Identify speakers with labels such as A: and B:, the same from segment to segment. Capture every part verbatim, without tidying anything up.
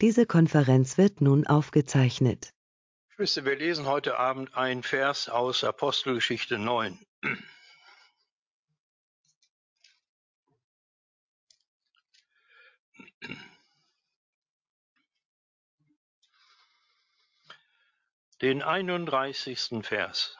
A: Diese Konferenz wird nun aufgezeichnet.
B: Geschwister, wir lesen heute Abend einen Vers aus Apostelgeschichte neun. Den einunddreißigsten Vers.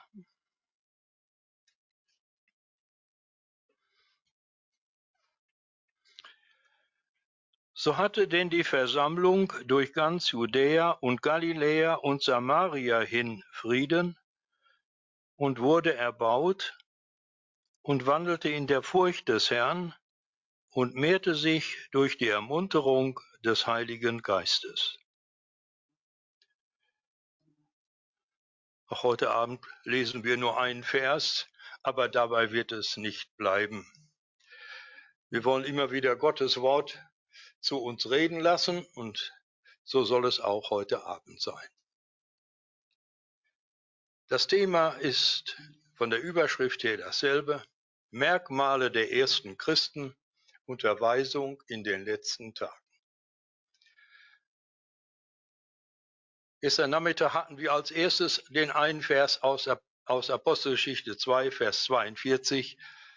B: So hatte denn die Versammlung durch ganz Judäa und Galiläa und Samaria hin Frieden und wurde erbaut und wandelte in der Furcht des Herrn und mehrte sich durch die Ermunterung des Heiligen Geistes. Auch heute Abend lesen wir nur einen Vers, aber dabei wird es nicht bleiben. Wir wollen immer wieder Gottes Wort zu uns reden lassen und so soll es auch heute Abend sein. Das Thema ist von der Überschrift her dasselbe: Merkmale der ersten Christen, Unterweisung in den letzten Tagen. Gestern Nachmittag hatten wir als erstes den einen Vers aus, aus Apostelgeschichte zwei, Vers zweiundvierzig,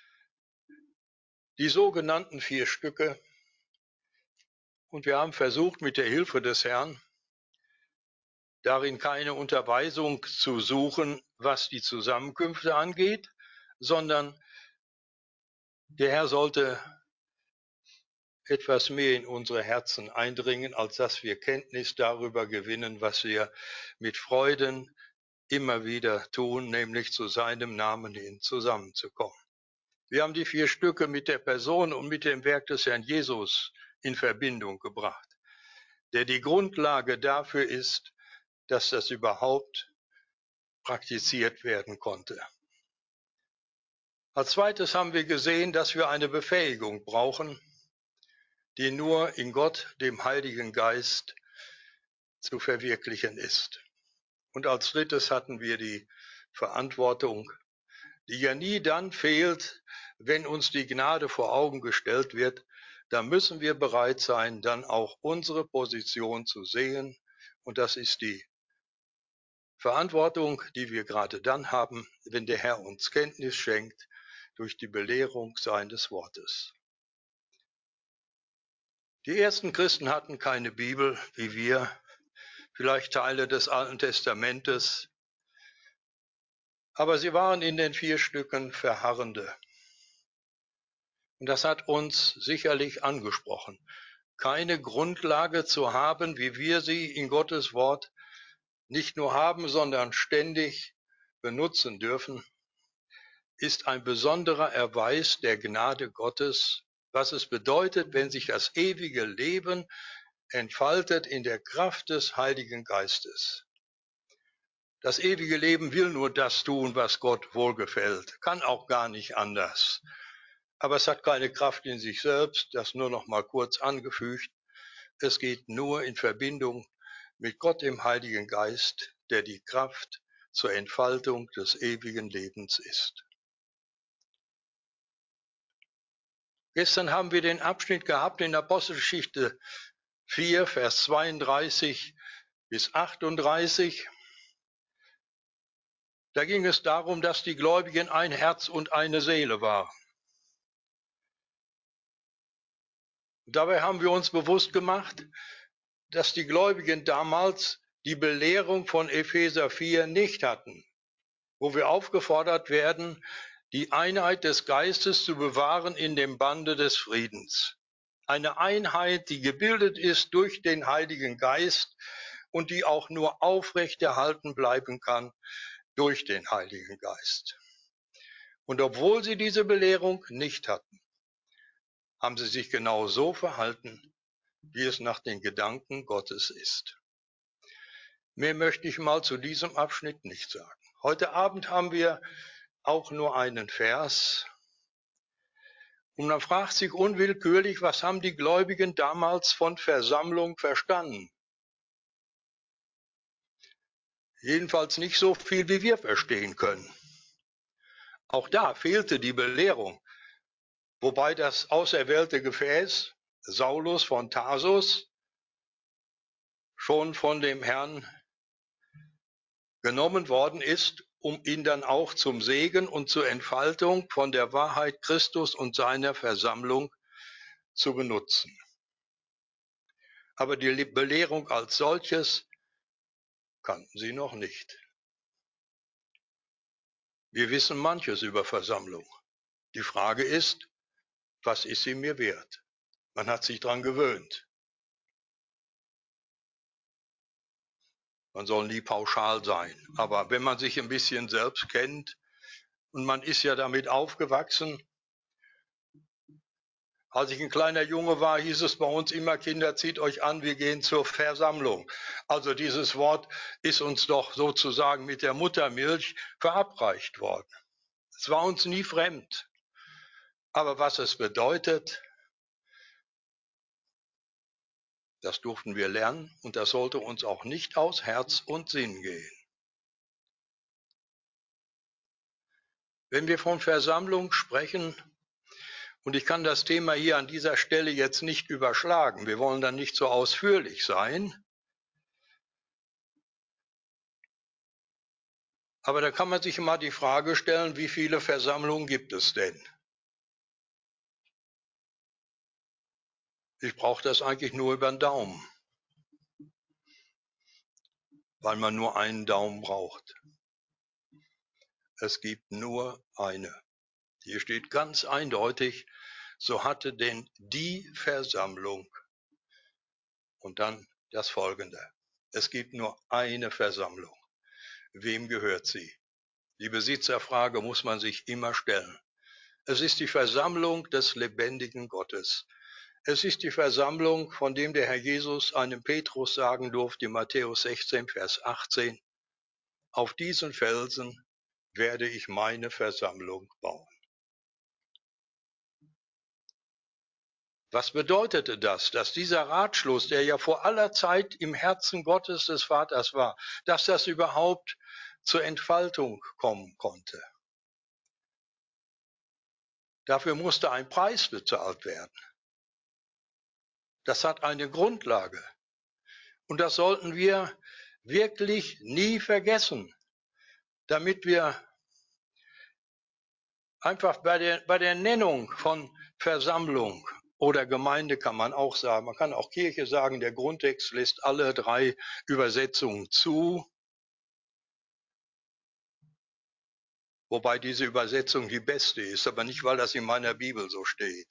B: die sogenannten vier Stücke. Und wir haben versucht, mit der Hilfe des Herrn darin keine Unterweisung zu suchen, was die Zusammenkünfte angeht, sondern der Herr sollte etwas mehr in unsere Herzen eindringen, als dass wir Kenntnis darüber gewinnen, was wir mit Freuden immer wieder tun, nämlich zu seinem Namen hin zusammenzukommen. Wir haben die vier Stücke mit der Person und mit dem Werk des Herrn Jesus in Verbindung gebracht, der die Grundlage dafür ist, dass das überhaupt praktiziert werden konnte. Als zweites haben wir gesehen, dass wir eine Befähigung brauchen, die nur in Gott, dem Heiligen Geist, zu verwirklichen ist. Und als drittes hatten wir die Verantwortung, die ja nie dann fehlt, wenn uns die Gnade vor Augen gestellt wird. Da müssen wir bereit sein, dann auch unsere Position zu sehen. Und das ist die Verantwortung, die wir gerade dann haben, wenn der Herr uns Kenntnis schenkt durch die Belehrung seines Wortes. Die ersten Christen hatten keine Bibel wie wir, vielleicht Teile des Alten Testamentes, aber sie waren in den vier Stücken Verharrende. Und das hat uns sicherlich angesprochen. Keine Grundlage zu haben, wie wir sie in Gottes Wort nicht nur haben, sondern ständig benutzen dürfen, ist ein besonderer Erweis der Gnade Gottes, was es bedeutet, wenn sich das ewige Leben entfaltet in der Kraft des Heiligen Geistes. Das ewige Leben will nur das tun, was Gott wohlgefällt, kann auch gar nicht anders. Aber es hat keine Kraft in sich selbst, das nur noch mal kurz angefügt. Es geht nur in Verbindung mit Gott, dem Heiligen Geist, der die Kraft zur Entfaltung des ewigen Lebens ist. Gestern haben wir den Abschnitt gehabt in Apostelgeschichte vier, Vers zweiunddreißig bis achtunddreißig. Da ging es darum, dass die Gläubigen ein Herz und eine Seele waren. Dabei haben wir uns bewusst gemacht, dass die Gläubigen damals die Belehrung von Epheser vier nicht hatten, wo wir aufgefordert werden, die Einheit des Geistes zu bewahren in dem Bande des Friedens. Eine Einheit, die gebildet ist durch den Heiligen Geist und die auch nur aufrechterhalten bleiben kann durch den Heiligen Geist. Und obwohl sie diese Belehrung nicht hatten, haben sie sich genau so verhalten, wie es nach den Gedanken Gottes ist. Mehr möchte ich mal zu diesem Abschnitt nicht sagen. Heute Abend haben wir auch nur einen Vers. Und man fragt sich unwillkürlich, was haben die Gläubigen damals von Versammlung verstanden? Jedenfalls nicht so viel, wie wir verstehen können. Auch da fehlte die Belehrung, wobei das auserwählte Gefäß, Saulus von Tarsus, schon von dem Herrn genommen worden ist, um ihn dann auch zum Segen und zur Entfaltung von der Wahrheit Christus und seiner Versammlung zu benutzen. Aber die Belehrung als solches kannten sie noch nicht. Wir wissen manches über Versammlung. Die Frage ist, was ist sie mir wert? Man hat sich daran gewöhnt. Man soll nie pauschal sein. Aber wenn man sich ein bisschen selbst kennt, und man ist ja damit aufgewachsen, als ich ein kleiner Junge war, hieß es bei uns immer, Kinder, zieht euch an, wir gehen zur Versammlung. Also dieses Wort ist uns doch sozusagen mit der Muttermilch verabreicht worden. Es war uns nie fremd. Aber was es bedeutet, das durften wir lernen und das sollte uns auch nicht aus Herz und Sinn gehen. Wenn wir von Versammlung sprechen, und ich kann das Thema hier an dieser Stelle jetzt nicht überschlagen, wir wollen dann nicht so ausführlich sein, aber da kann man sich immer die Frage stellen, wie viele Versammlungen gibt es denn? Ich brauche das eigentlich nur über den Daumen, weil man nur einen Daumen braucht. Es gibt nur eine. Hier steht ganz eindeutig, so hatte denn die Versammlung und dann das Folgende. Es gibt nur eine Versammlung. Wem gehört sie? Die Besitzerfrage muss man sich immer stellen. Es ist die Versammlung des lebendigen Gottes. Es ist die Versammlung, von dem der Herr Jesus einem Petrus sagen durfte, in Matthäus sechzehn, Vers achtzehn, auf diesen Felsen werde ich meine Versammlung bauen. Was bedeutete das, dass dieser Ratschluss, der ja vor aller Zeit im Herzen Gottes des Vaters war, dass das überhaupt zur Entfaltung kommen konnte? Dafür musste ein Preis bezahlt werden. Das hat eine Grundlage. Und das sollten wir wirklich nie vergessen, damit wir einfach bei der, bei der Nennung von Versammlung oder Gemeinde kann man auch sagen, man kann auch Kirche sagen, der Grundtext lässt alle drei Übersetzungen zu, wobei diese Übersetzung die beste ist, aber nicht, weil das in meiner Bibel so steht.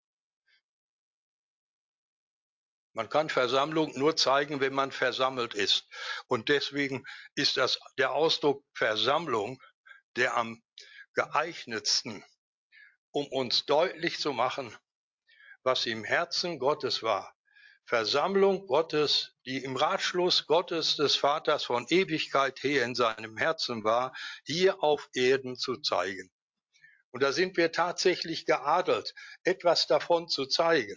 B: Man kann Versammlung nur zeigen, wenn man versammelt ist. Und deswegen ist das der Ausdruck Versammlung der am geeignetsten, um uns deutlich zu machen, was im Herzen Gottes war. Versammlung Gottes, die im Ratschluss Gottes des Vaters von Ewigkeit her in seinem Herzen war, hier auf Erden zu zeigen. Und da sind wir tatsächlich geadelt, etwas davon zu zeigen.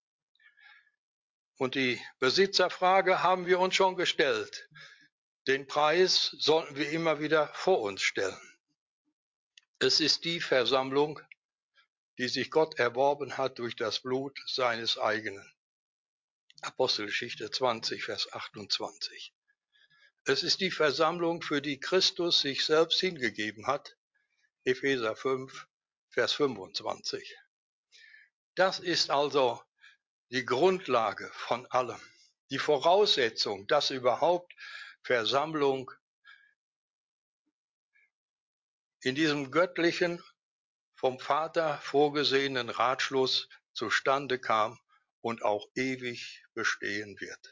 B: Und die Besitzerfrage haben wir uns schon gestellt. Den Preis sollten wir immer wieder vor uns stellen. Es ist die Versammlung, die sich Gott erworben hat durch das Blut seines eigenen. Apostelgeschichte zwanzig, Vers achtundzwanzig. Es ist die Versammlung, für die Christus sich selbst hingegeben hat. Epheser fünf, Vers fünfundzwanzig. Das ist also die Grundlage von allem. Die Voraussetzung, dass überhaupt Versammlung in diesem göttlichen, vom Vater vorgesehenen Ratschluss zustande kam und auch ewig bestehen wird.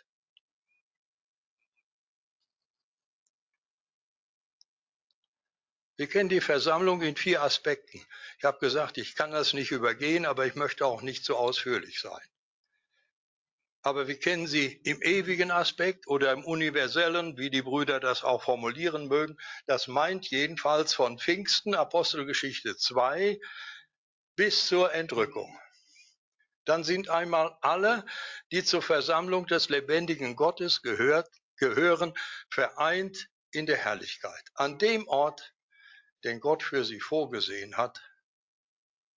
B: Wir kennen die Versammlung in vier Aspekten. Ich habe gesagt, ich kann das nicht übergehen, aber ich möchte auch nicht zu ausführlich sein. Aber wir kennen sie im ewigen Aspekt oder im universellen, wie die Brüder das auch formulieren mögen. Das meint jedenfalls von Pfingsten, Apostelgeschichte zwei, bis zur Entrückung. Dann sind einmal alle, die zur Versammlung des lebendigen Gottes gehört, gehören, vereint in der Herrlichkeit. An dem Ort, den Gott für sie vorgesehen hat.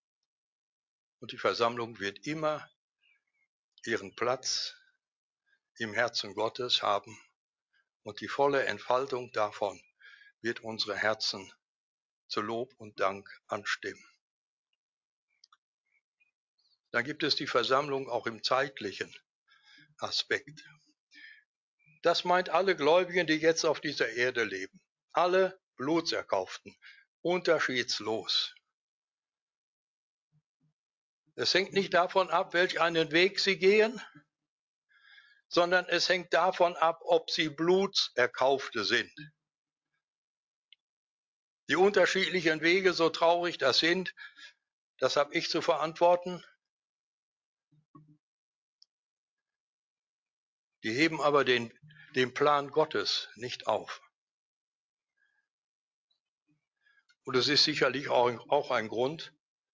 B: Und die Versammlung wird immer ihren Platz im Herzen Gottes haben und die volle Entfaltung davon wird unsere Herzen zu Lob und Dank anstimmen. Dann gibt es die Versammlung auch im zeitlichen Aspekt. Das meint alle Gläubigen, die jetzt auf dieser Erde leben. Alle Blutserkauften, unterschiedslos. Es hängt nicht davon ab, welch einen Weg sie gehen, sondern es hängt davon ab, ob sie Blutserkaufte sind. Die unterschiedlichen Wege, so traurig das sind, das habe ich zu verantworten. Die heben aber den, den Plan Gottes nicht auf. Und es ist sicherlich auch, auch ein Grund,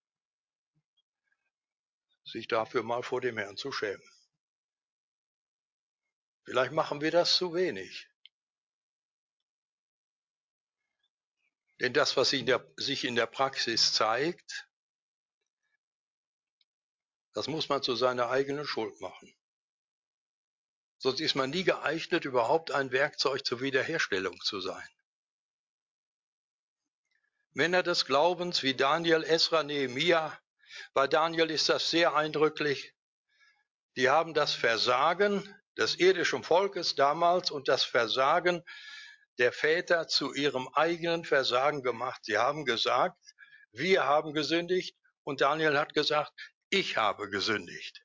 B: sich dafür mal vor dem Herrn zu schämen. Vielleicht machen wir das zu wenig. Denn das, was in der, sich in der Praxis zeigt, das muss man zu seiner eigenen Schuld machen. Sonst ist man nie geeignet, überhaupt ein Werkzeug zur Wiederherstellung zu sein. Männer des Glaubens wie Daniel, Esra, Nehemia, bei Daniel ist das sehr eindrücklich, die haben das Versagen des irdischen Volkes damals und das Versagen der Väter zu ihrem eigenen Versagen gemacht. Sie haben gesagt, wir haben gesündigt, und Daniel hat gesagt, ich habe gesündigt.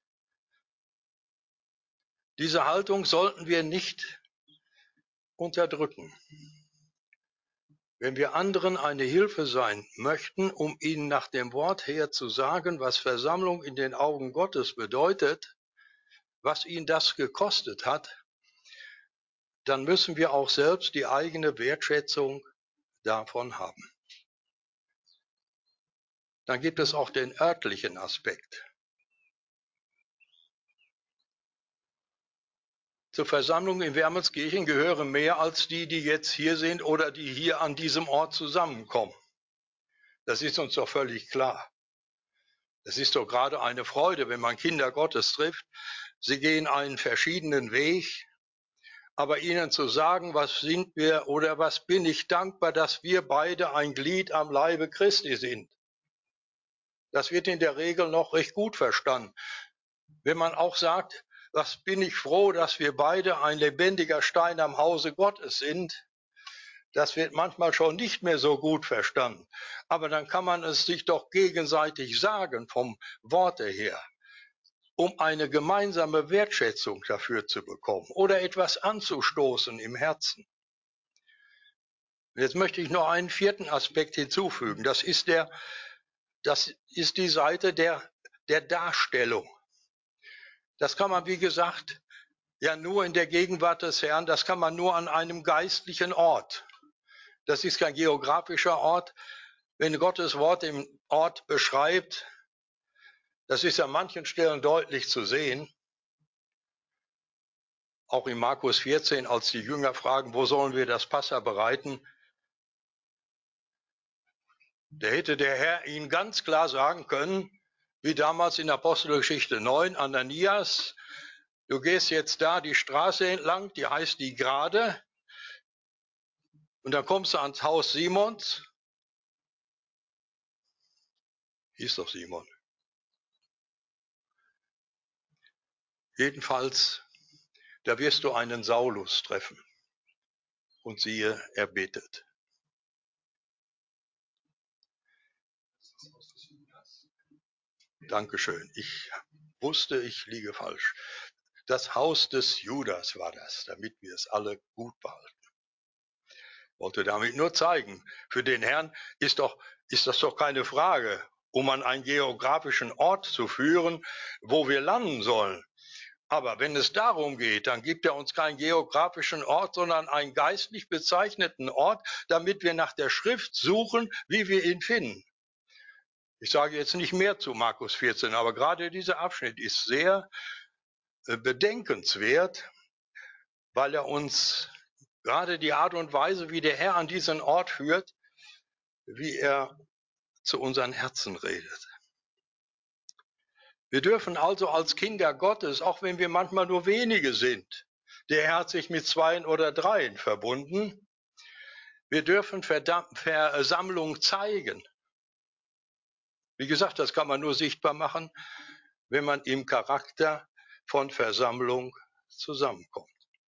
B: Diese Haltung sollten wir nicht unterdrücken. Wenn wir anderen eine Hilfe sein möchten, um ihnen nach dem Wort her zu sagen, was Versammlung in den Augen Gottes bedeutet, was ihn das gekostet hat, dann müssen wir auch selbst die eigene Wertschätzung davon haben. Dann gibt es auch den örtlichen Aspekt. Zur Versammlung in Wermelskirchen gehören mehr als die, die jetzt hier sind oder die hier an diesem Ort zusammenkommen. Das ist uns doch völlig klar. Es ist doch gerade eine Freude, wenn man Kinder Gottes trifft. Sie gehen einen verschiedenen Weg, aber ihnen zu sagen, was sind wir oder was bin ich dankbar, dass wir beide ein Glied am Leibe Christi sind. Das wird in der Regel noch recht gut verstanden. Wenn man auch sagt, was bin ich froh, dass wir beide ein lebendiger Stein am Hause Gottes sind, das wird manchmal schon nicht mehr so gut verstanden. Aber dann kann man es sich doch gegenseitig sagen vom Worte her, um eine gemeinsame Wertschätzung dafür zu bekommen oder etwas anzustoßen im Herzen. Jetzt möchte ich noch einen vierten Aspekt hinzufügen. Das ist der, das ist die Seite der, der Darstellung. Das kann man, wie gesagt, ja nur in der Gegenwart des Herrn, das kann man nur an einem geistlichen Ort. Das ist kein geografischer Ort. Wenn Gottes Wort den Ort beschreibt, das ist an manchen Stellen deutlich zu sehen. Auch in Markus vierzehn, als die Jünger fragen, wo sollen wir das Passa bereiten? Da hätte der Herr ihnen ganz klar sagen können, wie damals in Apostelgeschichte neun, Ananias, du gehst jetzt da die Straße entlang, die heißt die Gerade, und dann kommst du ans Haus Simons. Hieß doch Simon. Jedenfalls, da wirst du einen Saulus treffen. Und siehe, er betet. Dankeschön. Ich wusste, ich liege falsch. Das Haus des Judas war das, damit wir es alle gut behalten. Wollte damit nur zeigen, für den Herrn ist doch, ist das doch keine Frage, um an einen geografischen Ort zu führen, wo wir landen sollen. Aber wenn es darum geht, dann gibt er uns keinen geografischen Ort, sondern einen geistlich bezeichneten Ort, damit wir nach der Schrift suchen, wie wir ihn finden. Ich sage jetzt nicht mehr zu Markus vierzehn, aber gerade dieser Abschnitt ist sehr bedenkenswert, weil er uns gerade die Art und Weise, wie der Herr an diesen Ort führt, wie er zu unseren Herzen redet. Wir dürfen also als Kinder Gottes, auch wenn wir manchmal nur wenige sind, Der Herr hat sich mit Zweien oder Dreien verbunden. Wir dürfen Versammlung zeigen. Wie gesagt, das kann man nur sichtbar machen, wenn man im Charakter von Versammlung zusammenkommt.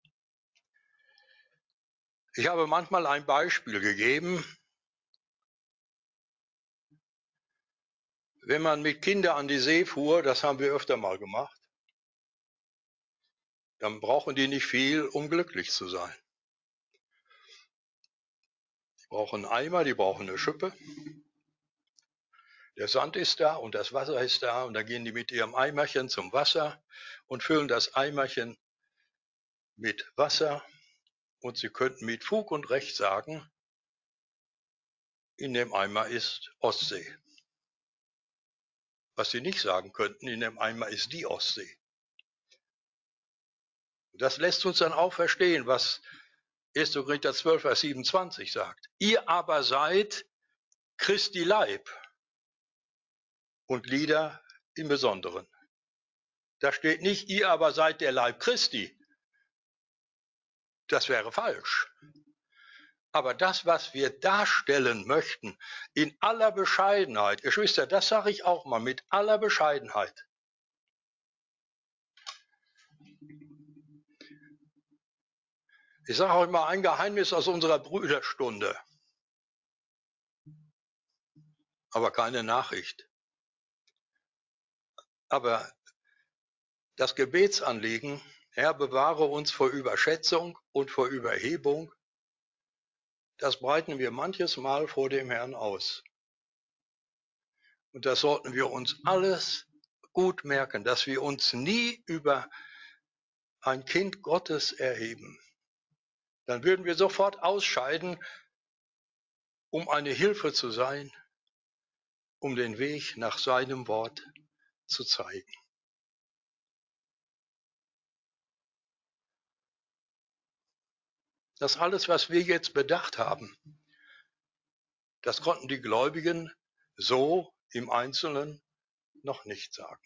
B: Ich habe manchmal ein Beispiel gegeben. Wenn man mit Kindern an die See fuhr, das haben wir öfter mal gemacht, dann brauchen die nicht viel, um glücklich zu sein. Die brauchen einen Eimer, die brauchen eine Schippe. Der Sand ist da und das Wasser ist da und dann gehen die mit ihrem Eimerchen zum Wasser und füllen das Eimerchen mit Wasser und sie könnten mit Fug und Recht sagen, in dem Eimer ist Ostsee. Was sie nicht sagen könnten, in dem Eimer ist die Ostsee. Das lässt uns dann auch verstehen, was erster Korinther zwölf, Vers siebenundzwanzig sagt. Ihr aber seid Christi Leib und Glieder im Besonderen. Da steht nicht, ihr aber seid der Leib Christi. Das wäre falsch. Aber das, was wir darstellen möchten, in aller Bescheidenheit, Geschwister, das sage ich auch mal, mit aller Bescheidenheit. Ich sage euch mal ein Geheimnis aus unserer Brüderstunde, aber keine Nachricht. Aber das Gebetsanliegen, Herr, bewahre uns vor Überschätzung und vor Überhebung, das breiten wir manches Mal vor dem Herrn aus. Und das sollten wir uns alles gut merken, dass wir uns nie über ein Kind Gottes erheben. Dann würden wir sofort ausscheiden, um eine Hilfe zu sein, um den Weg nach seinem Wort zu zeigen. Das alles, was wir jetzt bedacht haben, das konnten die Gläubigen so im Einzelnen noch nicht sagen.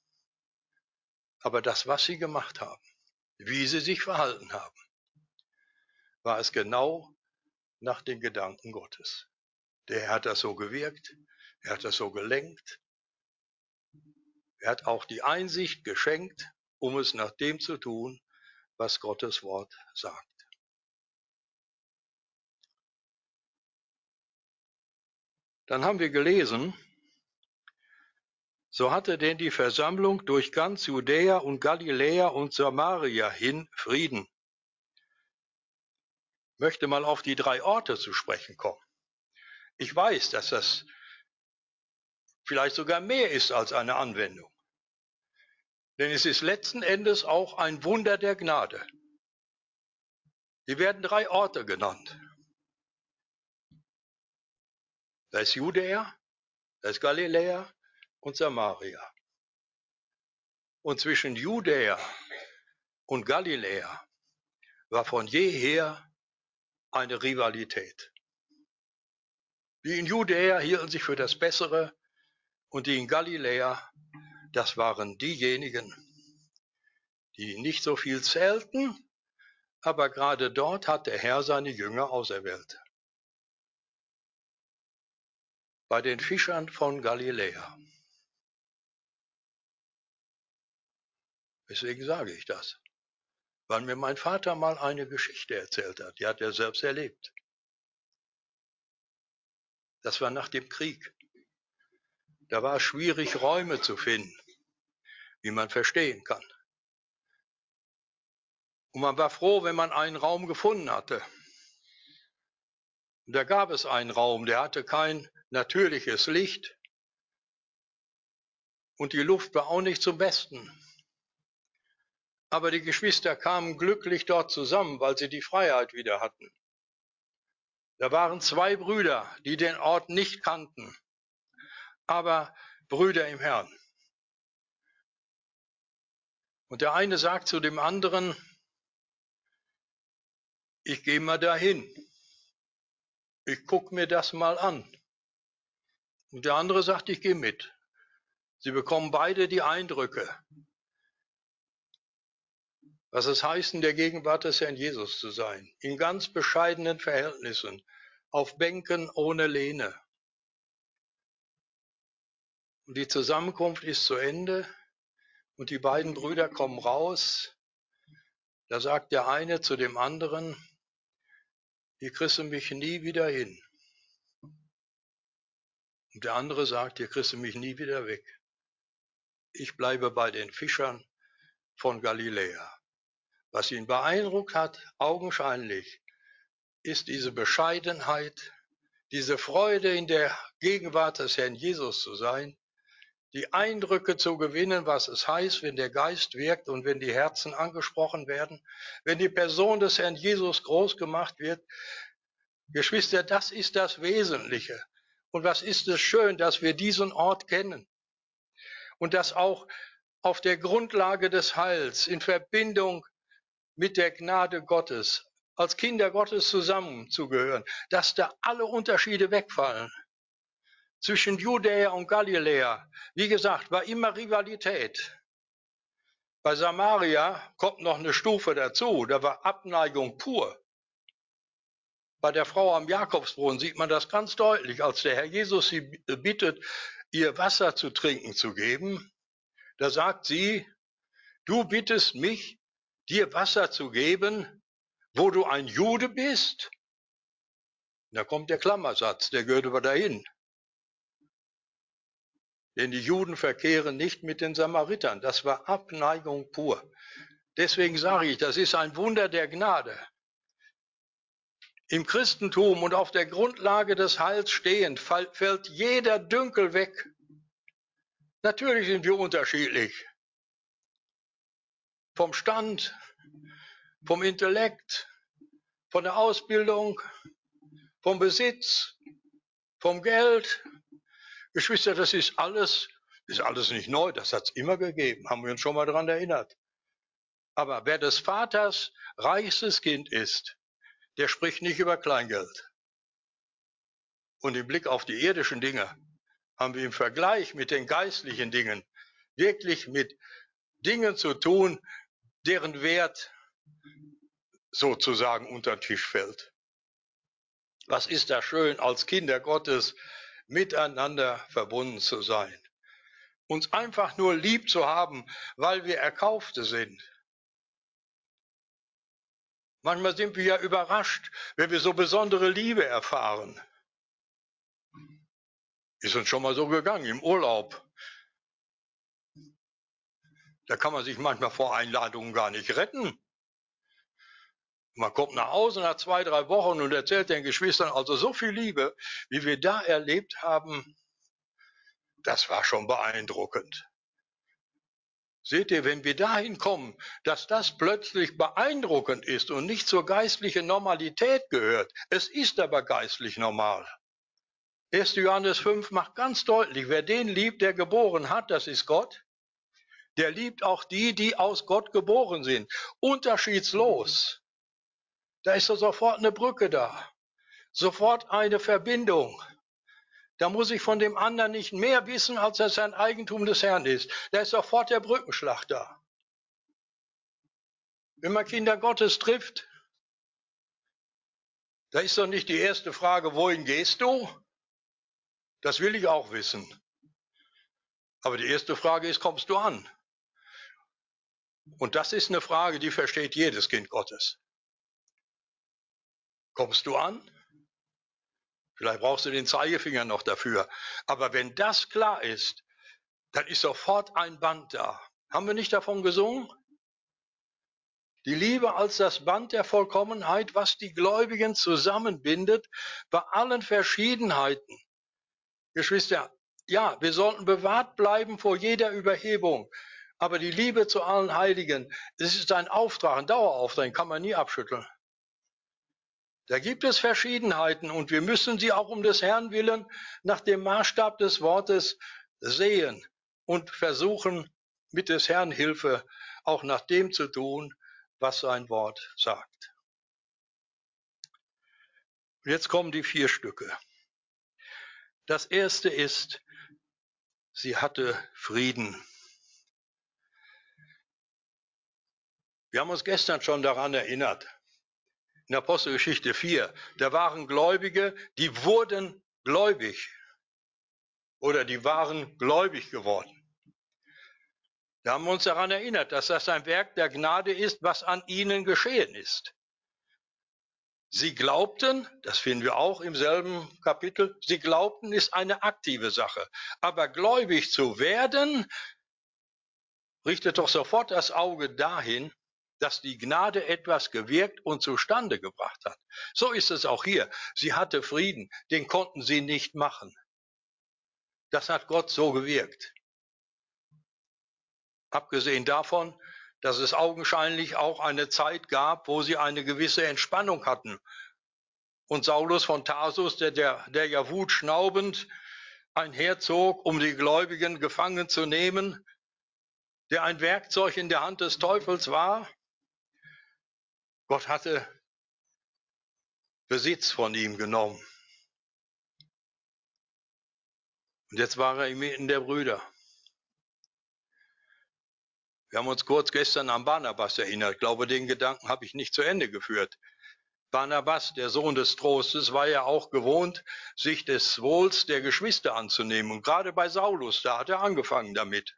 B: Aber das, was sie gemacht haben, wie sie sich verhalten haben, war es genau nach den Gedanken Gottes. Der Herr hat das so gewirkt, er hat das so gelenkt, er hat auch die Einsicht geschenkt, um es nach dem zu tun, was Gottes Wort sagt. Dann haben wir gelesen, so hatte denn die Versammlung durch ganz Judäa und Galiläa und Samaria hin Frieden. Ich möchte mal auf die drei Orte zu sprechen kommen. Ich weiß, dass das vielleicht sogar mehr ist als eine Anwendung. Denn es ist letzten Endes auch ein Wunder der Gnade. Hier werden drei Orte genannt. Da ist Judäa, da ist Galiläa und Samaria. Und zwischen Judäa und Galiläa war von jeher eine Rivalität. Die in Judäa hielten sich für das Bessere und die in Galiläa, das waren diejenigen, die nicht so viel zählten, aber gerade dort hat der Herr seine Jünger auserwählt. Bei den Fischern von Galiläa. Deswegen sage ich das. Weil mir mein Vater mal eine Geschichte erzählt hat, die hat er selbst erlebt. Das war nach dem Krieg. Da war es schwierig, Räume zu finden, wie man verstehen kann. Und man war froh, wenn man einen Raum gefunden hatte. Und da gab es einen Raum, der hatte kein natürliches Licht und die Luft war auch nicht zum Besten. Aber die Geschwister kamen glücklich dort zusammen, weil sie die Freiheit wieder hatten. Da waren zwei Brüder, die den Ort nicht kannten, aber Brüder im Herrn. Und der eine sagt zu dem anderen, ich gehe mal dahin, ich gucke mir das mal an. Und der andere sagt, ich gehe mit. Sie bekommen beide die Eindrücke. was es heißt, in der Gegenwart des Herrn Jesus zu sein, in ganz bescheidenen Verhältnissen, auf Bänken ohne Lehne. Und die Zusammenkunft ist zu Ende und die beiden Brüder kommen raus. Da sagt der eine zu dem anderen, hier kriegst du mich nie wieder hin. Und der andere sagt, hier kriegst du mich nie wieder weg. Ich bleibe bei den Fischern von Galiläa. Was ihn beeindruckt hat, augenscheinlich, ist diese Bescheidenheit, diese Freude in der Gegenwart des Herrn Jesus zu sein, die Eindrücke zu gewinnen, was es heißt, wenn der Geist wirkt und wenn die Herzen angesprochen werden, wenn die Person des Herrn Jesus groß gemacht wird. Geschwister, das ist das Wesentliche. Und was ist es schön, dass wir diesen Ort kennen und dass auch auf der Grundlage des Heils in Verbindung mit der Gnade Gottes als Kinder Gottes zusammenzugehören, dass da alle Unterschiede wegfallen. Zwischen Judäa und Galiläa, wie gesagt, war immer Rivalität. Bei Samaria kommt noch eine Stufe dazu, da war Abneigung pur. Bei der Frau am Jakobsbrunnen sieht man das ganz deutlich, als der Herr Jesus sie bittet, ihr Wasser zu trinken zu geben. Da sagt sie, du bittest mich, dir Wasser zu geben, wo du ein Jude bist? Da kommt der Klammersatz, der gehört aber dahin. Denn die Juden verkehren nicht mit den Samaritern. Das war Abneigung pur. Deswegen sage ich, das ist ein Wunder der Gnade. Im Christentum und auf der Grundlage des Heils stehend fällt jeder Dünkel weg. Natürlich sind wir unterschiedlich. Vom Stand, vom Intellekt, von der Ausbildung, vom Besitz, vom Geld. Geschwister, das ist alles, ist alles nicht neu, das hat es immer gegeben, haben wir uns schon mal daran erinnert. Aber wer des Vaters reichstes Kind ist, der spricht nicht über Kleingeld. Und im Blick auf die irdischen Dinge haben wir im Vergleich mit den geistlichen Dingen wirklich mit Dingen zu tun, deren Wert sozusagen unter den Tisch fällt. Was ist da schön, als Kinder Gottes miteinander verbunden zu sein? Uns einfach nur lieb zu haben, weil wir Erkaufte sind. Manchmal sind wir ja überrascht, wenn wir so besondere Liebe erfahren. Ist uns schon mal so gegangen im Urlaub. Da kann man sich manchmal vor Einladungen gar nicht retten. Man kommt nach Hause nach zwei, drei Wochen und erzählt den Geschwistern also so viel Liebe, wie wir da erlebt haben. Das war schon beeindruckend. Seht ihr, wenn wir dahin kommen, dass das plötzlich beeindruckend ist und nicht zur geistlichen Normalität gehört, es ist aber geistlich normal. erster Johannes fünf macht ganz deutlich, wer den liebt, der geboren hat, das ist Gott, der liebt auch die, die aus Gott geboren sind. Unterschiedslos. Da ist doch sofort eine Brücke da, sofort eine Verbindung. Da muss ich von dem anderen nicht mehr wissen, als dass er ein Eigentum des Herrn ist. Da ist sofort der Brückenschlag da. Wenn man Kinder Gottes trifft, da ist doch nicht die erste Frage, wohin gehst du? Das will ich auch wissen. Aber die erste Frage ist, kommst du an? Und das ist eine Frage, die versteht jedes Kind Gottes. Kommst du an? Vielleicht brauchst du den Zeigefinger noch dafür. Aber wenn das klar ist, dann ist sofort ein Band da. Haben wir nicht davon gesungen? Die Liebe als das Band der Vollkommenheit, was die Gläubigen zusammenbindet, bei allen Verschiedenheiten. Geschwister, ja, wir sollten bewahrt bleiben vor jeder Überhebung. Aber die Liebe zu allen Heiligen, es ist ein Auftrag, ein Dauerauftrag, den kann man nie abschütteln. Da gibt es Verschiedenheiten und wir müssen sie auch um des Herrn willen nach dem Maßstab des Wortes sehen und versuchen, mit des Herrn Hilfe auch nach dem zu tun, was sein Wort sagt. Und jetzt kommen die vier Stücke. Das erste ist, sie hatte Frieden. Wir haben uns gestern schon daran erinnert. In Apostelgeschichte vier, da waren Gläubige, die wurden gläubig oder die waren gläubig geworden. Da haben wir uns daran erinnert, dass das ein Werk der Gnade ist, was an ihnen geschehen ist. Sie glaubten, das finden wir auch im selben Kapitel, sie glaubten, ist eine aktive Sache. Aber gläubig zu werden, richtet doch sofort das Auge dahin, dass die Gnade etwas gewirkt und zustande gebracht hat. So ist es auch hier. Sie hatte Frieden, den konnten sie nicht machen. Das hat Gott so gewirkt. Abgesehen davon, dass es augenscheinlich auch eine Zeit gab, wo sie eine gewisse Entspannung hatten. Und Saulus von Tarsus, der, der, der ja wutschnaubend einherzog, um die Gläubigen gefangen zu nehmen, der ein Werkzeug in der Hand des Teufels war, Gott hatte Besitz von ihm genommen. Und jetzt war er inmitten der Brüder. Wir haben uns kurz gestern an Barnabas erinnert. Ich glaube, den Gedanken habe ich nicht zu Ende geführt. Barnabas, der Sohn des Trostes, war ja auch gewohnt, sich des Wohls der Geschwister anzunehmen. Und gerade bei Saulus, da hat er angefangen damit.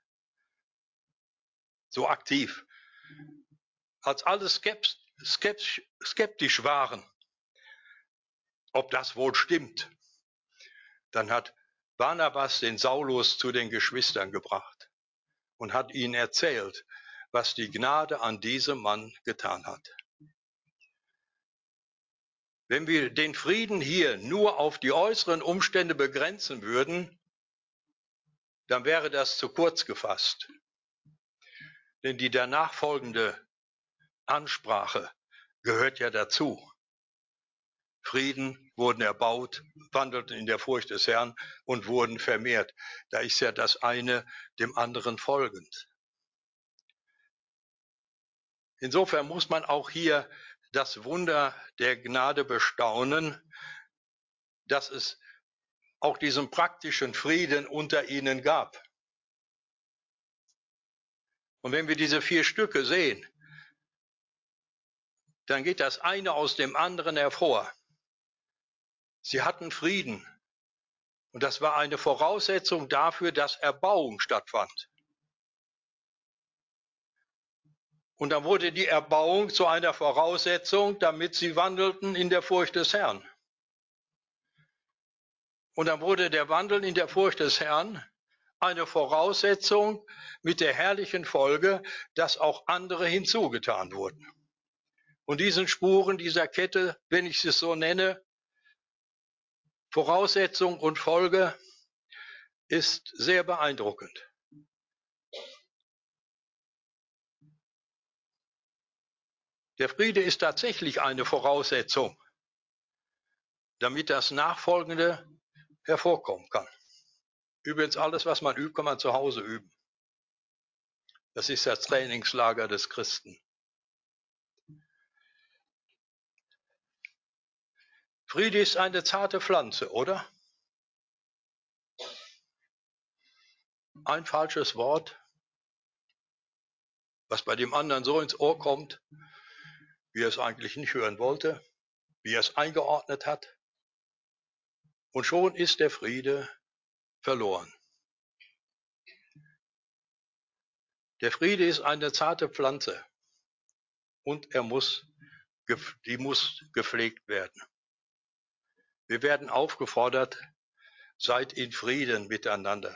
B: So aktiv. Als alle skeptisch waren, ob das wohl stimmt, dann hat Barnabas den Saulus zu den Geschwistern gebracht und hat ihnen erzählt, was die Gnade an diesem Mann getan hat. Wenn wir den Frieden hier nur auf die äußeren Umstände begrenzen würden, dann wäre das zu kurz gefasst. Denn die danach folgende Ansprache gehört ja dazu. Frieden, wurden erbaut, wandelten in der Furcht des Herrn und wurden vermehrt. Da ist ja das eine dem anderen folgend. Insofern muss man auch hier das Wunder der Gnade bestaunen, dass es auch diesen praktischen Frieden unter ihnen gab. Und wenn wir diese vier Stücke sehen, dann geht das eine aus dem anderen hervor. Sie hatten Frieden. Und das war eine Voraussetzung dafür, dass Erbauung stattfand. Und dann wurde die Erbauung zu einer Voraussetzung, damit sie wandelten in der Furcht des Herrn. Und dann wurde der Wandel in der Furcht des Herrn eine Voraussetzung mit der herrlichen Folge, dass auch andere hinzugetan wurden. Und diesen Spuren dieser Kette, wenn ich es so nenne, Voraussetzung und Folge, ist sehr beeindruckend. Der Friede ist tatsächlich eine Voraussetzung, damit das Nachfolgende hervorkommen kann. Übrigens, alles, was man übt, kann man zu Hause üben. Das ist das Trainingslager des Christen. Friede ist eine zarte Pflanze, oder? Ein falsches Wort, was bei dem anderen so ins Ohr kommt, wie er es eigentlich nicht hören wollte, wie er es eingeordnet hat. Und schon ist der Friede verloren. Der Friede ist eine zarte Pflanze und er muss, die muss gepflegt werden. Wir werden aufgefordert, seid in Frieden miteinander.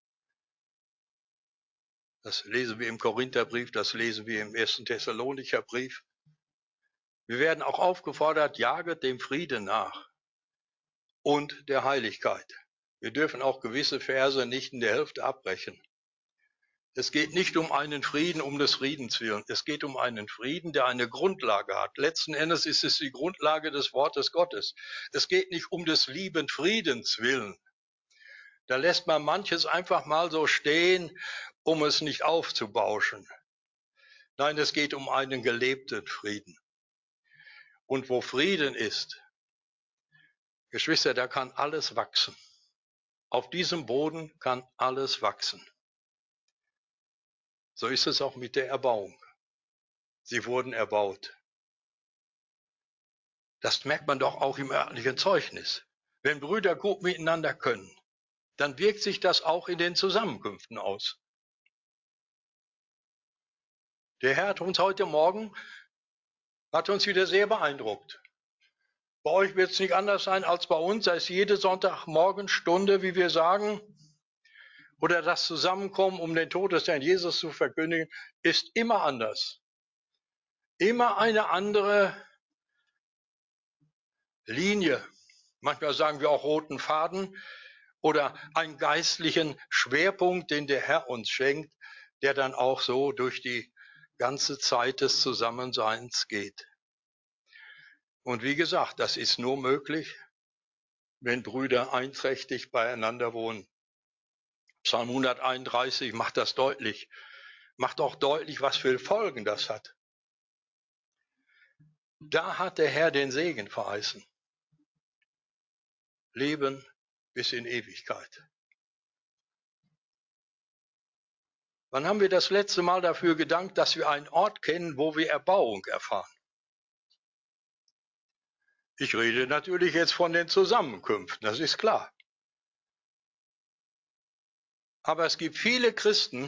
B: Das lesen wir im Korintherbrief, das lesen wir im ersten Thessalonicher Brief. Wir werden auch aufgefordert, jaget dem Frieden nach und der Heiligkeit. Wir dürfen auch gewisse Verse nicht in der Hälfte abbrechen. Es geht nicht um einen Frieden um des Friedens willen. Es geht um einen Frieden, der eine Grundlage hat. Letzten Endes ist es die Grundlage des Wortes Gottes. Es geht nicht um des lieben Friedens willen. Da lässt man manches einfach mal so stehen, um es nicht aufzubauschen. Nein, es geht um einen gelebten Frieden. Und wo Frieden ist, Geschwister, da kann alles wachsen. Auf diesem Boden kann alles wachsen. So ist es auch mit der Erbauung. Sie wurden erbaut. Das merkt man doch auch im örtlichen Zeugnis. Wenn Brüder gut miteinander können, dann wirkt sich das auch in den Zusammenkünften aus. Der Herr hat uns heute Morgen, hat uns wieder sehr beeindruckt. Bei euch wird es nicht anders sein als bei uns. Da ist jede Sonntagmorgenstunde, wie wir sagen, oder das Zusammenkommen, um den Tod des Herrn Jesus zu verkündigen, ist immer anders. Immer eine andere Linie. Manchmal sagen wir auch roten Faden oder einen geistlichen Schwerpunkt, den der Herr uns schenkt, der dann auch so durch die ganze Zeit des Zusammenseins geht. Und wie gesagt, das ist nur möglich, wenn Brüder einträchtig beieinander wohnen. Psalm hunderteinunddreißig macht das deutlich, macht auch deutlich, was für Folgen das hat. Da hat der Herr den Segen verheißen. Leben bis in Ewigkeit. Wann haben wir das letzte Mal dafür gedankt, dass wir einen Ort kennen, wo wir Erbauung erfahren? Ich rede natürlich jetzt von den Zusammenkünften, das ist klar. Aber es gibt viele Christen,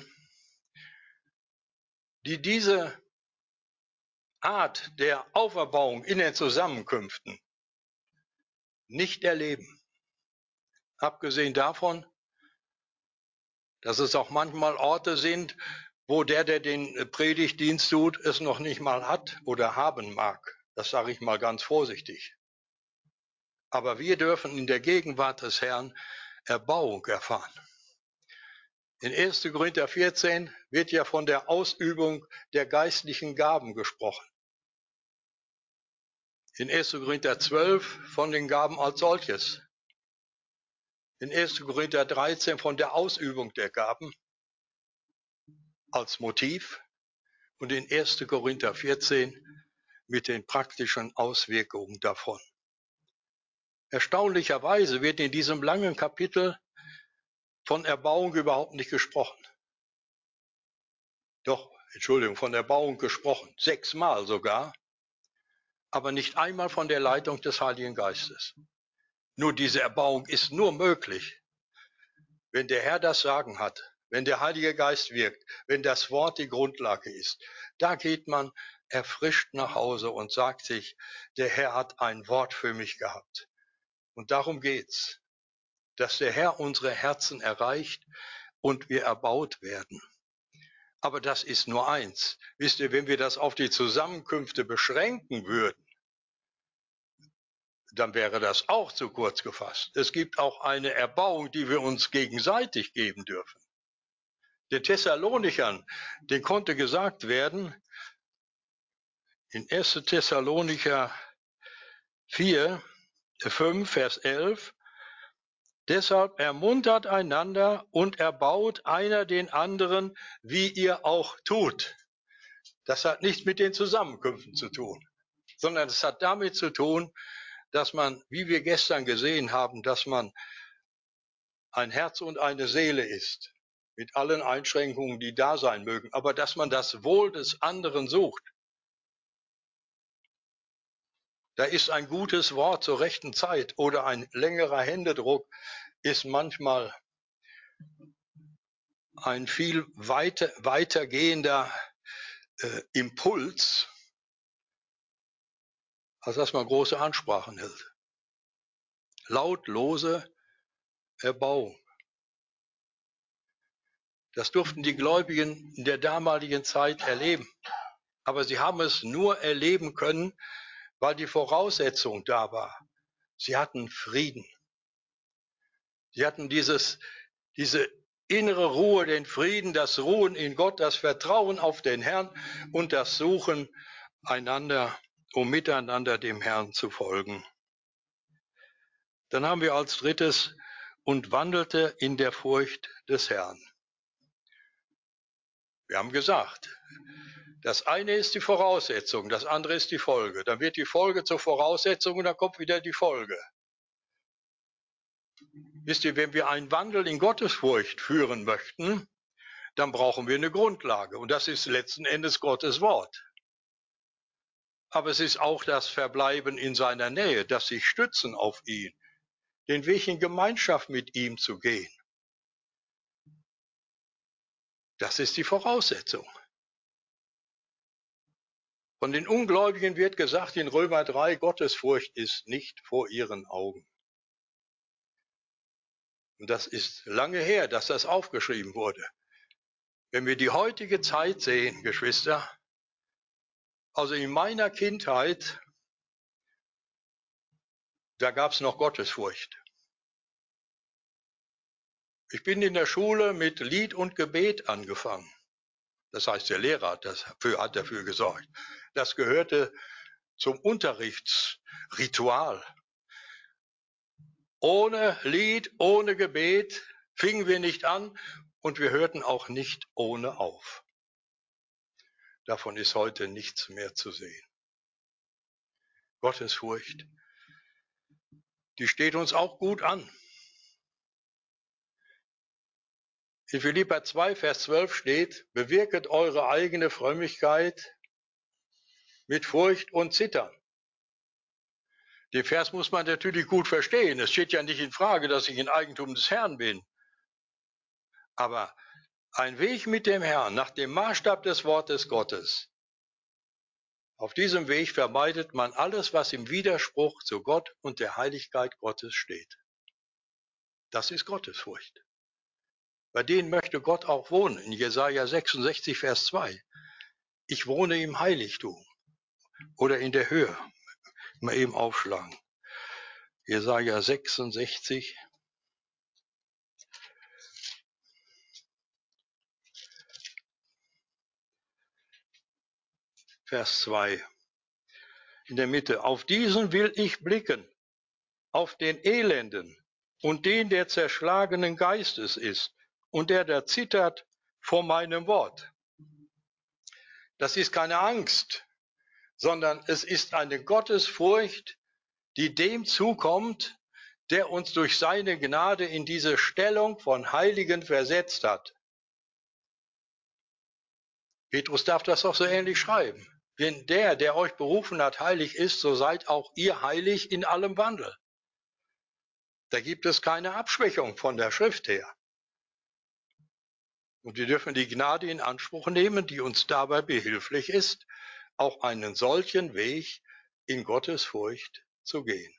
B: die diese Art der Auferbauung in den Zusammenkünften nicht erleben. Abgesehen davon, dass es auch manchmal Orte sind, wo der, der den Predigtdienst tut, es noch nicht mal hat oder haben mag. Das sage ich mal ganz vorsichtig. Aber wir dürfen in der Gegenwart des Herrn Erbauung erfahren. In erster Korinther vierzehn wird ja von der Ausübung der geistlichen Gaben gesprochen. In erster Korinther zwölf von den Gaben als solches. In erster Korinther dreizehn von der Ausübung der Gaben als Motiv und in erster Korinther vierzehn mit den praktischen Auswirkungen davon. Erstaunlicherweise wird in diesem langen Kapitel von Erbauung überhaupt nicht gesprochen. Doch, Entschuldigung, von Erbauung gesprochen, sechsmal sogar, aber nicht einmal von der Leitung des Heiligen Geistes. Nur diese Erbauung ist nur möglich, wenn der Herr das Sagen hat, wenn der Heilige Geist wirkt, wenn das Wort die Grundlage ist. Da geht man erfrischt nach Hause und sagt sich, der Herr hat ein Wort für mich gehabt. Und darum geht's, dass der Herr unsere Herzen erreicht und wir erbaut werden. Aber das ist nur eins. Wisst ihr, wenn wir das auf die Zusammenkünfte beschränken würden, dann wäre das auch zu kurz gefasst. Es gibt auch eine Erbauung, die wir uns gegenseitig geben dürfen. Den Thessalonichern, den konnte gesagt werden, in erster Thessalonicher vier, fünf, Vers elf, deshalb ermuntert einander und erbaut einer den anderen, wie ihr auch tut. Das hat nichts mit den Zusammenkünften zu tun, sondern es hat damit zu tun, dass man, wie wir gestern gesehen haben, dass man ein Herz und eine Seele ist, mit allen Einschränkungen, die da sein mögen, aber dass man das Wohl des anderen sucht. Da ist ein gutes Wort zur rechten Zeit oder ein längerer Händedruck ist manchmal ein viel weiter, weitergehender äh, Impuls, als dass man große Ansprachen hält. Lautlose Erbauung. Das durften die Gläubigen in der damaligen Zeit erleben. Aber sie haben es nur erleben können, weil die Voraussetzung da war. Sie hatten Frieden. Sie hatten dieses, diese innere Ruhe, den Frieden, das Ruhen in Gott, das Vertrauen auf den Herrn und das Suchen einander, um miteinander dem Herrn zu folgen. Dann haben wir als drittes und wandelte in der Furcht des Herrn. Wir haben gesagt, das eine ist die Voraussetzung, das andere ist die Folge. Dann wird die Folge zur Voraussetzung und dann kommt wieder die Folge. Wisst ihr, wenn wir einen Wandel in Gottesfurcht führen möchten, dann brauchen wir eine Grundlage und das ist letzten Endes Gottes Wort. aber es ist auch das Verbleiben in seiner Nähe, das sich stützen auf ihn, den Weg in Gemeinschaft mit ihm zu gehen. Das ist die Voraussetzung. Von den Ungläubigen wird gesagt in Römer drei, Gottesfurcht ist nicht vor ihren Augen. Und das ist lange her, dass das aufgeschrieben wurde. Wenn wir die heutige Zeit sehen, Geschwister, also in meiner Kindheit, da gab es noch Gottesfurcht. Ich bin in der Schule mit Lied und Gebet angefangen. Das heißt, der Lehrer hat, dafür, hat dafür gesorgt. Das gehörte zum Unterrichtsritual. Ohne Lied, ohne Gebet fingen wir nicht an und wir hörten auch nicht ohne auf. Davon ist heute nichts mehr zu sehen. Gottesfurcht, die steht uns auch gut an. In Philipper zwei, Vers zwölf steht, bewirket eure eigene Frömmigkeit mit Furcht und Zittern. Den Vers muss man natürlich gut verstehen. Es steht ja nicht in Frage, dass ich in Eigentum des Herrn bin. Aber ein Weg mit dem Herrn nach dem Maßstab des Wortes Gottes. Auf diesem Weg vermeidet man alles, was im Widerspruch zu Gott und der Heiligkeit Gottes steht. Das ist Gottesfurcht. Bei denen möchte Gott auch wohnen. In Jesaja sechsundsechzig, Vers zwei. Ich wohne im Heiligtum oder in der Höhe. Mal eben aufschlagen. Jesaja sechsundsechzig, Vers zwei. In der Mitte. Auf diesen will ich blicken, auf den Elenden und den, der zerschlagenen Geistes ist und der da zittert vor meinem Wort. Das ist keine Angst, sondern es ist eine Gottesfurcht, die dem zukommt, der uns durch seine Gnade in diese Stellung von Heiligen versetzt hat. Petrus darf das doch so ähnlich schreiben. Wenn der, der euch berufen hat, heilig ist, so seid auch ihr heilig in allem Wandel. Da gibt es keine Abschwächung von der Schrift her. Und wir dürfen die Gnade in Anspruch nehmen, die uns dabei behilflich ist, auch einen solchen Weg in Gottes Furcht zu gehen.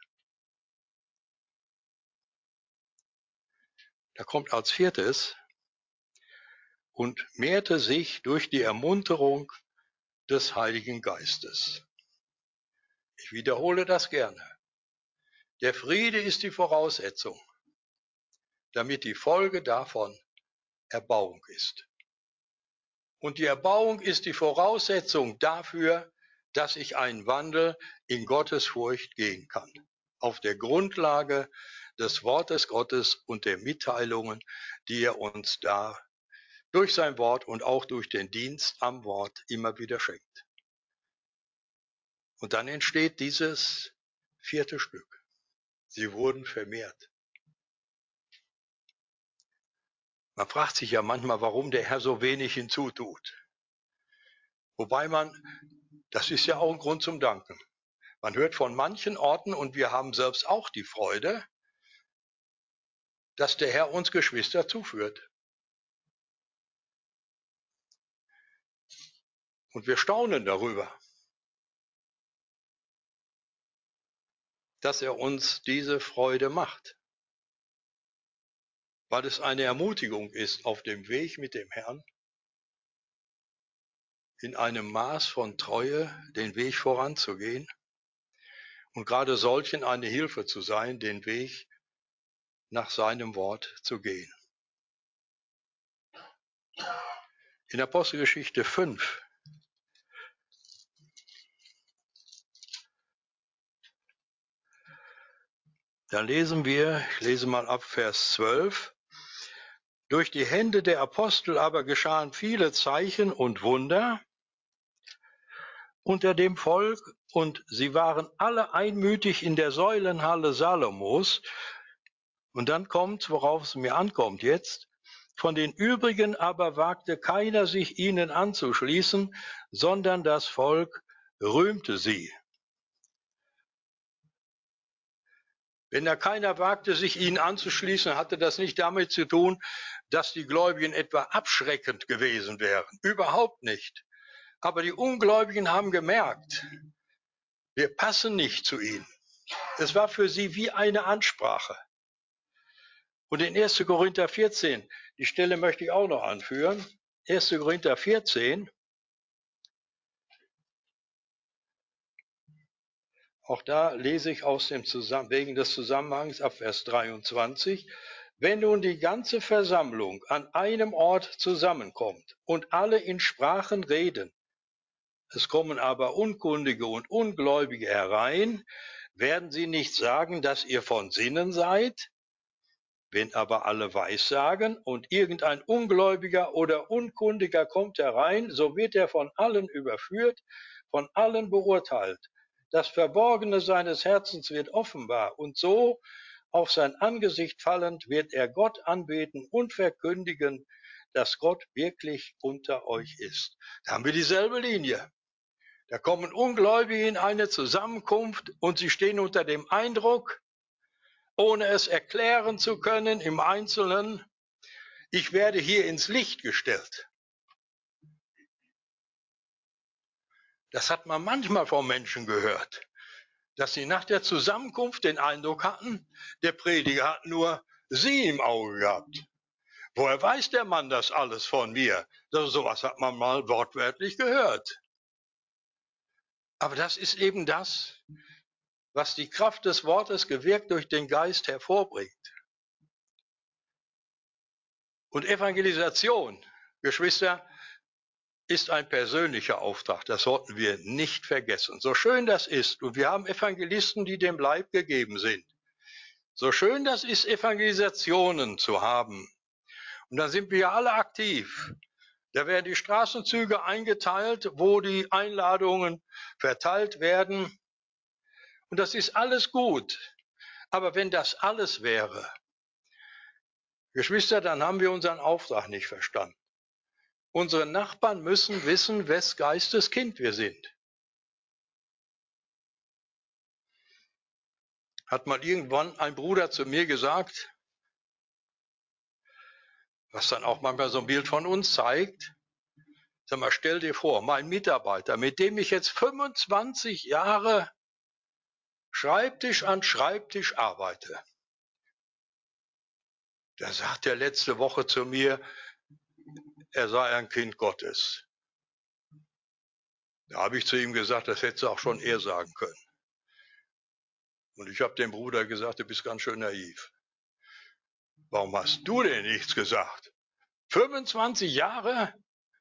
B: Da kommt als viertes, und mehrte sich durch die Ermunterung des Heiligen Geistes. Ich wiederhole das gerne. Der Friede ist die Voraussetzung, damit die Folge davon Erbauung ist. Und die Erbauung ist die Voraussetzung dafür, dass ich einen Wandel in Gottes Furcht gehen kann. Auf der Grundlage des Wortes Gottes und der Mitteilungen, die er uns da durch sein Wort und auch durch den Dienst am Wort immer wieder schenkt. Und dann entsteht dieses vierte Stück. Sie wurden vermehrt. Man fragt sich ja manchmal, warum der Herr so wenig hinzutut. Wobei man, das ist ja auch ein Grund zum Danken. Man hört von manchen Orten, und wir haben selbst auch die Freude, dass der Herr uns Geschwister zuführt. Und wir staunen darüber, dass er uns diese Freude macht, weil es eine Ermutigung ist, auf dem Weg mit dem Herrn in einem Maß von Treue den Weg voranzugehen und gerade solchen eine Hilfe zu sein, den Weg nach seinem Wort zu gehen. In Apostelgeschichte fünf da lesen wir, ich lese mal ab Vers zwölf, durch die Hände der Apostel aber geschahen viele Zeichen und Wunder unter dem Volk, und sie waren alle einmütig in der Säulenhalle Salomos. Und dann kommt, worauf es mir ankommt jetzt, von den übrigen aber wagte keiner sich ihnen anzuschließen, sondern das Volk rühmte sie. Wenn da keiner wagte, sich ihnen anzuschließen, hatte das nicht damit zu tun, dass die Gläubigen etwa abschreckend gewesen wären. Überhaupt nicht. Aber die Ungläubigen haben gemerkt, wir passen nicht zu ihnen. Es war für sie wie eine Ansprache. Und in erster Korinther vierzehn, die Stelle möchte ich auch noch anführen. erster Korinther vierzehn, auch da lese ich aus dem Zusammen wegen des Zusammenhangs ab Vers dreiundzwanzig. Wenn nun die ganze Versammlung an einem Ort zusammenkommt und alle in Sprachen reden, es kommen aber Unkundige und Ungläubige herein, werden sie nicht sagen, dass ihr von Sinnen seid? Wenn aber alle Weissagen und irgendein Ungläubiger oder Unkundiger kommt herein, so wird er von allen überführt, von allen beurteilt. Das Verborgene seines Herzens wird offenbar, und so, auf sein Angesicht fallend, wird er Gott anbeten und verkündigen, dass Gott wirklich unter euch ist. Da haben wir dieselbe Linie. Da kommen Ungläubige in eine Zusammenkunft und sie stehen unter dem Eindruck, ohne es erklären zu können im Einzelnen, ich werde hier ins Licht gestellt. Das hat man manchmal von Menschen gehört, dass sie nach der Zusammenkunft den Eindruck hatten, der Prediger hat nur sie im Auge gehabt. Woher weiß der Mann das alles von mir? Das, sowas hat man mal wortwörtlich gehört. Aber das ist eben das, was die Kraft des Wortes gewirkt durch den Geist hervorbringt. Und Evangelisation, Geschwister, ist ein persönlicher Auftrag. Das sollten wir nicht vergessen. So schön das ist, und wir haben Evangelisten, die dem Leib gegeben sind. So schön das ist, Evangelisationen zu haben. Und da sind wir ja alle aktiv. Da werden die Straßenzüge eingeteilt, wo die Einladungen verteilt werden. Und das ist alles gut. Aber wenn das alles wäre, Geschwister, dann haben wir unseren Auftrag nicht verstanden. Unsere Nachbarn müssen wissen, wes Geistes Kind wir sind. Hat mal irgendwann ein Bruder zu mir gesagt, was dann auch manchmal so ein Bild von uns zeigt. Sag mal, stell dir vor, mein Mitarbeiter, mit dem ich jetzt fünfundzwanzig Jahre Schreibtisch an Schreibtisch arbeite. Da sagt er letzte Woche zu mir, er sei ein Kind Gottes. Da habe ich zu ihm gesagt, das hättest du auch schon eher sagen können. Und ich habe dem Bruder gesagt, du bist ganz schön naiv. Warum hast du denn nichts gesagt? fünfundzwanzig Jahre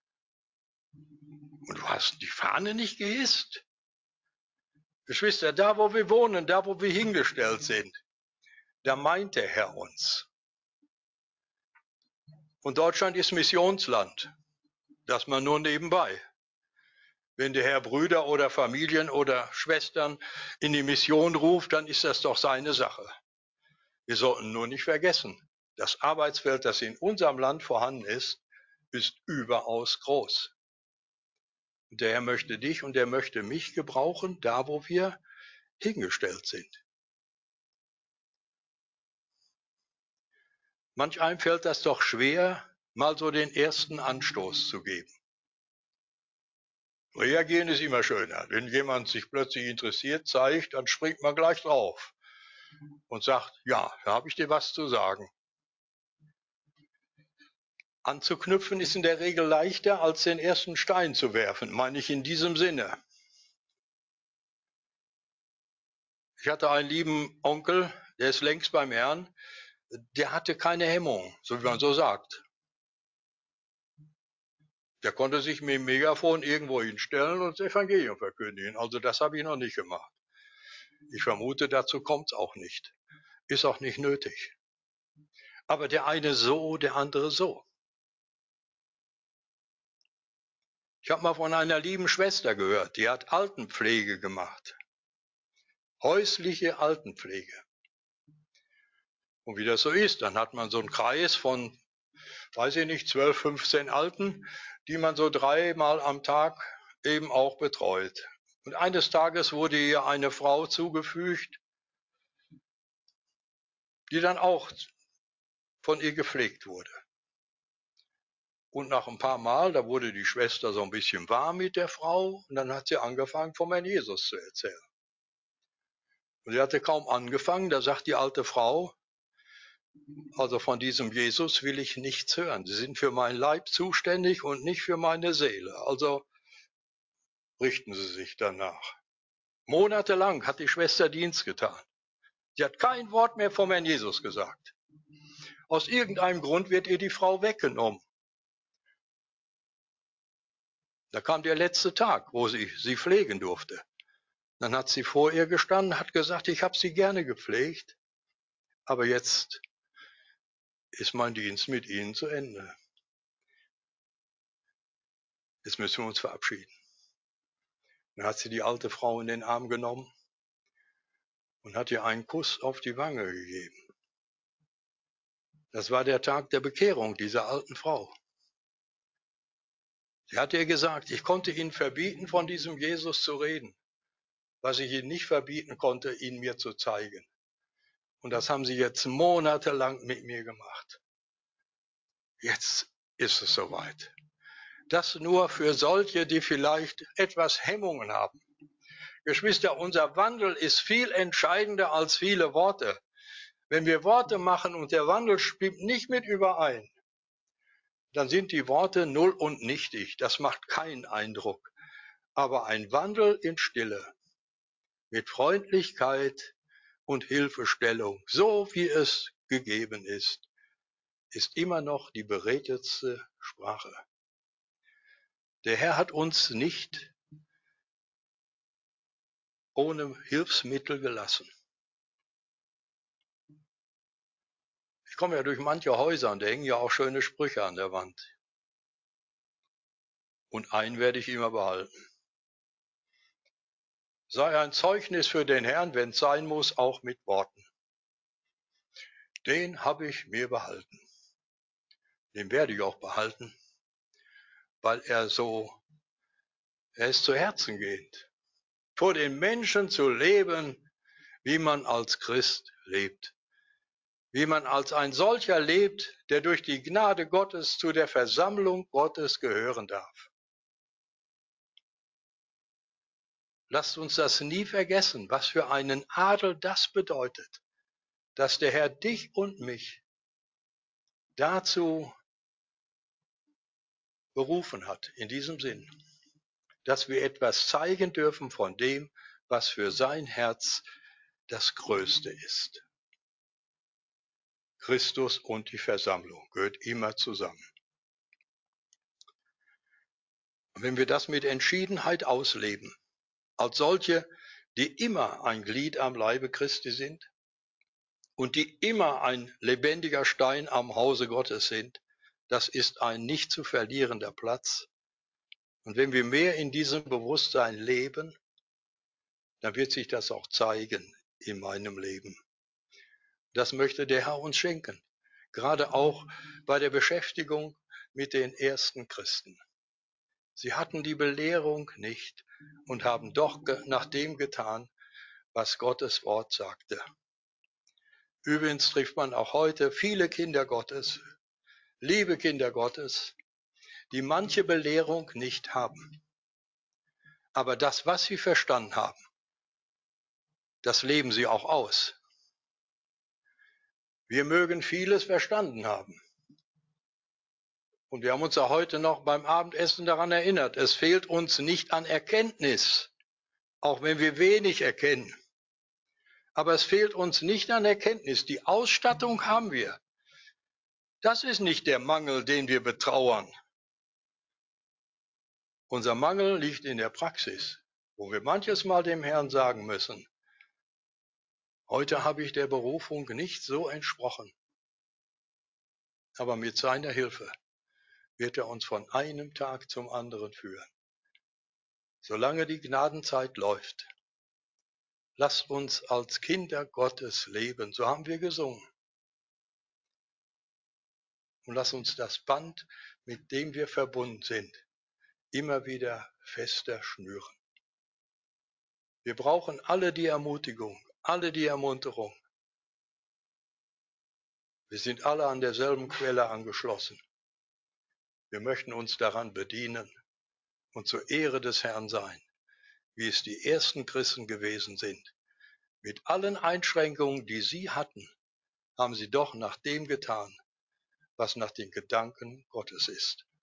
B: und du hast die Fahne nicht gehisst? Geschwister, da wo wir wohnen, da wo wir hingestellt sind, da meint der Herr uns. Und Deutschland ist Missionsland. Das mal nur nebenbei. Wenn der Herr Brüder oder Familien oder Schwestern in die Mission ruft, dann ist das doch seine Sache. Wir sollten nur nicht vergessen, das Arbeitsfeld, das in unserem Land vorhanden ist, ist überaus groß. Und der Herr möchte dich und er möchte mich gebrauchen, da wo wir hingestellt sind. Manch einem fällt das doch schwer, mal so den ersten Anstoß zu geben. Reagieren ist immer schöner. Wenn jemand sich plötzlich interessiert zeigt, dann springt man gleich drauf und sagt, ja, da habe ich dir was zu sagen. Anzuknüpfen ist in der Regel leichter, als den ersten Stein zu werfen, meine ich in diesem Sinne. Ich hatte einen lieben Onkel, der ist längst beim Herrn, der hatte keine Hemmung, so wie man so sagt. Der konnte sich mit dem Megafon irgendwo hinstellen und das Evangelium verkündigen. Also das habe ich noch nicht gemacht. Ich vermute, dazu kommt es auch nicht. Ist auch nicht nötig. Aber der eine so, der andere so. Ich habe mal von einer lieben Schwester gehört, die hat Altenpflege gemacht. Häusliche Altenpflege. Und wie das so ist, dann hat man so einen Kreis von, weiß ich nicht, zwölf, fünfzehn Alten, die man so dreimal am Tag eben auch betreut. Und eines Tages wurde ihr eine Frau zugefügt, die dann auch von ihr gepflegt wurde. Und nach ein paar Mal, da wurde die Schwester so ein bisschen warm mit der Frau und dann hat sie angefangen, vom Herrn Jesus zu erzählen. Und sie hatte kaum angefangen, da sagt die alte Frau, also von diesem Jesus will ich nichts hören. Sie sind für meinen Leib zuständig und nicht für meine Seele. Also richten Sie sich danach. Monatelang hat die Schwester Dienst getan. Sie hat kein Wort mehr vom Herrn Jesus gesagt. Aus irgendeinem Grund wird ihr die Frau weggenommen. Da kam der letzte Tag, wo sie sie pflegen durfte. Dann hat sie vor ihr gestanden, hat gesagt, ich habe sie gerne gepflegt, aber jetzt ist mein Dienst mit Ihnen zu Ende. Jetzt müssen wir uns verabschieden. Dann hat sie die alte Frau in den Arm genommen und hat ihr einen Kuss auf die Wange gegeben. Das war der Tag der Bekehrung dieser alten Frau. Sie hat ihr gesagt, ich konnte Ihnen verbieten, von diesem Jesus zu reden, was ich Ihnen nicht verbieten konnte, ihn mir zu zeigen. Und das haben Sie jetzt monatelang mit mir gemacht. Jetzt ist es soweit. Das nur für solche, die vielleicht etwas Hemmungen haben. Geschwister, unser Wandel ist viel entscheidender als viele Worte. Wenn wir Worte machen und der Wandel stimmt nicht mit überein, dann sind die Worte null und nichtig. Das macht keinen Eindruck. Aber ein Wandel in Stille, mit Freundlichkeit und Hilfestellung, so wie es gegeben ist, ist immer noch die beredtetste Sprache. Der Herr hat uns nicht ohne Hilfsmittel gelassen. Ich komme ja durch manche Häuser und da hängen ja auch schöne Sprüche an der Wand. Und einen werde ich immer behalten. Sei ein Zeugnis für den Herrn, wenn es sein muss, auch mit Worten. Den habe ich mir behalten. Den werde ich auch behalten, weil er so, er ist zu Herzen gehend. Vor den Menschen zu leben, wie man als Christ lebt. Wie man als ein solcher lebt, der durch die Gnade Gottes zu der Versammlung Gottes gehören darf. Lasst uns das nie vergessen, was für einen Adel das bedeutet, dass der Herr dich und mich dazu berufen hat, in diesem Sinn, dass wir etwas zeigen dürfen von dem, was für sein Herz das Größte ist. Christus und die Versammlung gehört immer zusammen. Und wenn wir das mit Entschiedenheit ausleben, als solche, die immer ein Glied am Leibe Christi sind und die immer ein lebendiger Stein am Hause Gottes sind, das ist ein nicht zu verlierender Platz. Und wenn wir mehr in diesem Bewusstsein leben, dann wird sich das auch zeigen in meinem Leben. Das möchte der Herr uns schenken, gerade auch bei der Beschäftigung mit den ersten Christen. Sie hatten die Belehrung nicht und haben doch nach dem getan, was Gottes Wort sagte. Übrigens trifft man auch heute viele Kinder Gottes, liebe Kinder Gottes, die manche Belehrung nicht haben. Aber das, was sie verstanden haben, das leben sie auch aus. Wir mögen vieles verstanden haben. Und wir haben uns ja heute noch beim Abendessen daran erinnert, es fehlt uns nicht an Erkenntnis, auch wenn wir wenig erkennen. Aber es fehlt uns nicht an Erkenntnis. Die Ausstattung haben wir. Das ist nicht der Mangel, den wir betrauern. Unser Mangel liegt in der Praxis, wo wir manches Mal dem Herrn sagen müssen, heute habe ich der Berufung nicht so entsprochen. Aber mit seiner Hilfe wird er uns von einem Tag zum anderen führen. Solange die Gnadenzeit läuft, lasst uns als Kinder Gottes leben, so haben wir gesungen. Und lasst uns das Band, mit dem wir verbunden sind, immer wieder fester schnüren. Wir brauchen alle die Ermutigung, alle die Ermunterung. Wir sind alle an derselben Quelle angeschlossen. Wir möchten uns daran bedienen und zur Ehre des Herrn sein, wie es die ersten Christen gewesen sind. Mit allen Einschränkungen, die sie hatten, haben sie doch nach dem getan, was nach den Gedanken Gottes ist.